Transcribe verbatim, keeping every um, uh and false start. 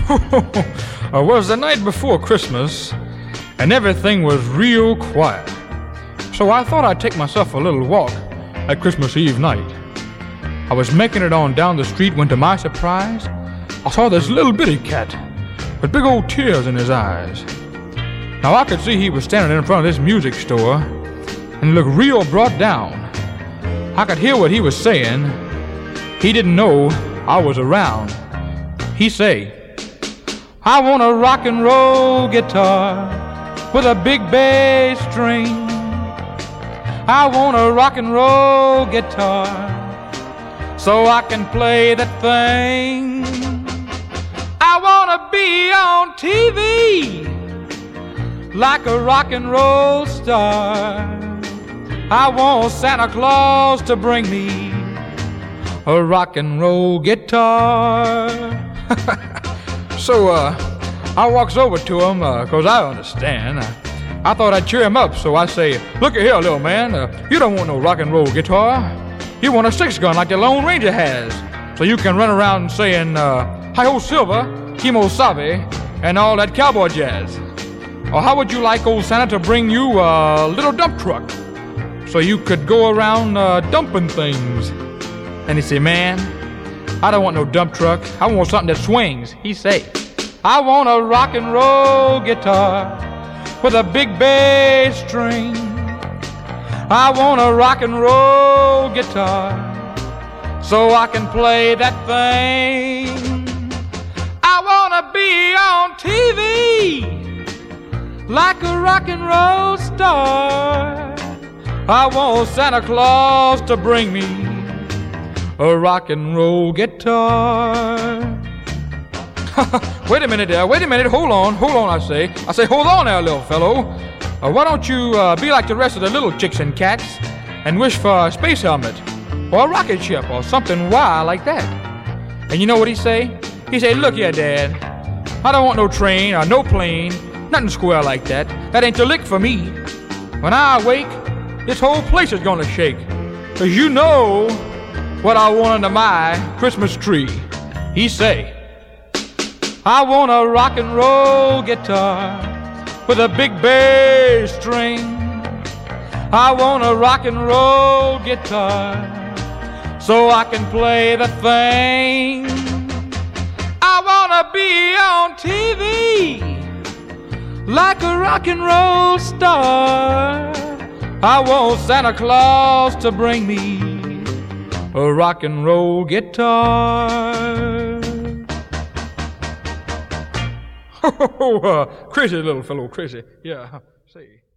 It was the night before Christmas, and everything was real quiet. So I thought I'd take myself a little walk at Christmas Eve night. I was making it on down the street when, to my surprise, I saw this little bitty cat with big old tears in his eyes. Now I could see he was standing in front of this music store and he looked real brought down. I could hear what he was saying. He didn't know I was around. He say, "I want a rock and roll guitar with a big bass string. I want a rock and roll guitar so I can play that thing. I want to be on T V like a rock and roll star. I want Santa Claus to bring me a rock and roll guitar." So uh, I walks over to him, uh, cause I understand. I, I thought I'd cheer him up, so I say, "Look here, little man, uh, you don't want no rock and roll guitar. You want a six gun like the Lone Ranger has, so you can run around saying, uh, hi-ho Silver, Kimo Sabe, and all that cowboy jazz. Or how would you like old Santa to bring you a little dump truck, so you could go around uh, dumping things?" And he say, "Man, I don't want no dump truck. I want something that swings." He say, "I want a rock and roll guitar with a big bass string. I want a rock and roll guitar so I can play that thing. I want to be on T V like a rock and roll star. I want Santa Claus to bring me a rock and roll guitar." Wait a minute there, wait a minute, hold on, hold on, I say. I say, hold on there, little fellow. Uh, why don't you uh, be like the rest of the little chicks and cats and wish for a space helmet or a rocket ship or something wild like that? And you know what he say? He say, "Look here, Dad, I don't want no train or no plane, nothing square like that. That ain't the lick for me. When I awake, this whole place is gonna shake. Cause you know what I want under my Christmas tree." He say, "I want a rock and roll guitar with a big bass string. I want a rock and roll guitar so I can play the thing. I want to be on T V like a rock and roll star. I want Santa Claus to bring me a rock and roll guitar." Oh, uh, crazy little fellow, crazy. Yeah, say.